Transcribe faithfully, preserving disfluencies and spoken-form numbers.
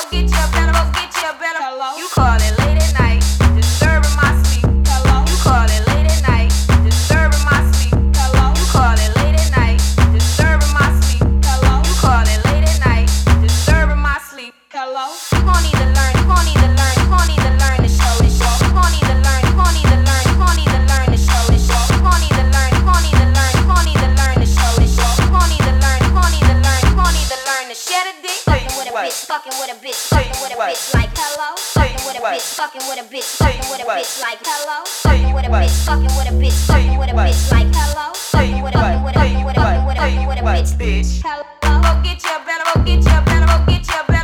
get you better, go get you better. Hello. You call it late at night, disturbing my sleep. Hello. You call it late at night, disturbing my sleep. Hello. You call it late at night, disturbing my sleep. Hello. You call it late at night, disturbing my sleep. Hello. You gon' need to learn, you gon' need to learn, you gon' need to learn to show this show. You gon' need to learn, you gon' need to learn, you gon' need to learn to show this show. You gon' need to learn, you gon' need to learn, you gon' need to learn to show this show. You gon' need to learn, you gon' need to learn, you gon' need to learn to share the dick. Fucking with a bitch, fucking with a bitch, fucking with a bitch like hello. Fucking with a bitch, fucking with a bitch, fucking with a bitch like hello. Fucking with a bitch, fucking with a bitch, fucking with a bitch like hello. Fucking with a fucking with a fucking with a fucking with a fucking with a bitch. Hello. Go get you better, go get you better, go get you better.